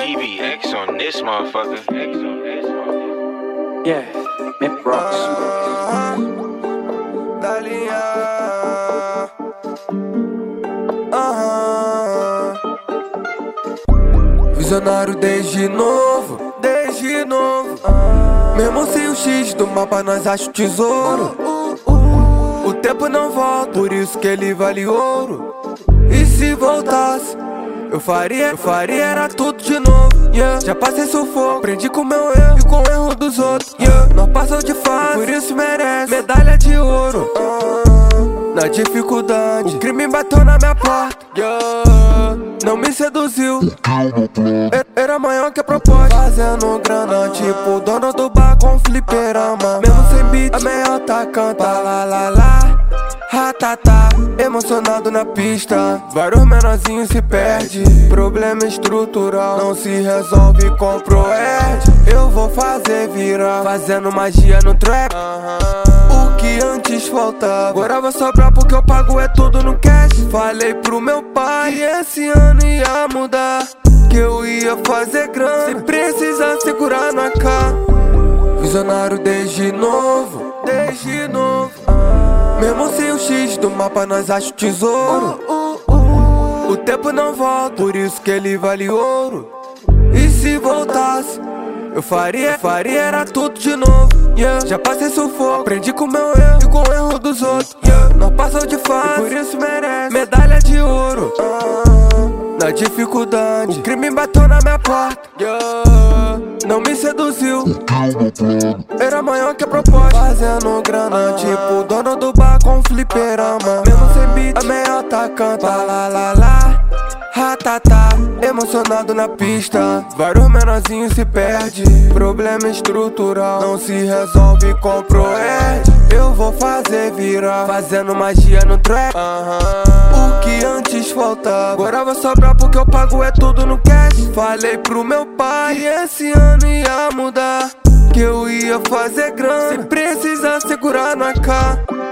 EBX on this motherfucker. Yeah, Mick Rocks. Dalinha. Visionário desde novo, desde novo. Mesmo sem o X do mapa, nós acha o tesouro. O tempo não volta, por isso que ele vale ouro. E se voltasse, eu faria era tudo de novo, yeah. Já passei sufoco, aprendi com meu erro e com o erro dos outros, yeah. Nós passamos de fase, por isso merece medalha de ouro. Na dificuldade, o crime bateu na minha porta, yeah. Não me seduziu, era maior que a proposta. Fazendo grana, tipo o dono do bar com fliperama. Mesmo sem beat, a meiota canta lá lá lá, ratata. Emocionado na pista, vários menorzinhos se perde. Problema estrutural, não se resolve com proerd. Eu vou fazer virar, fazendo magia no trap. O que antes faltava, agora vai sobrar porque eu pago é tudo no cash. Falei pro meu pai que esse ano ia mudar, que eu ia fazer grana, sem precisar segurar na cara. Visionário desde novo, desde novo. Mesmo sem o X do mapa, nós acha o tesouro. O tempo não volta, por isso que ele vale ouro. E se voltasse, eu faria era tudo de novo, yeah. Já passei sufoco, aprendi com meu erro e com o erro dos outros, yeah. Nós passamos de fase, por isso merece medalha de ouro. Na dificuldade, o crime bateu na minha porta, yeah. Não me seduziu, era maior que a proposta. Fazendo grana, tipo o dono do bar com fliperama. Mesmo sem beat, a meiota canta lá lá lá, ratata. Emocionado na pista, vários menorzinhos se perde. Problema estrutural, não se resolve com proerd. Eu vou fazer virar, fazendo magia no trap. O que antes faltava, agora vai sobrar porque eu pago é tudo no cash. Falei pro meu pai que esse ano ia mudar, que eu ia fazer grana, sem precisar segurar na cara.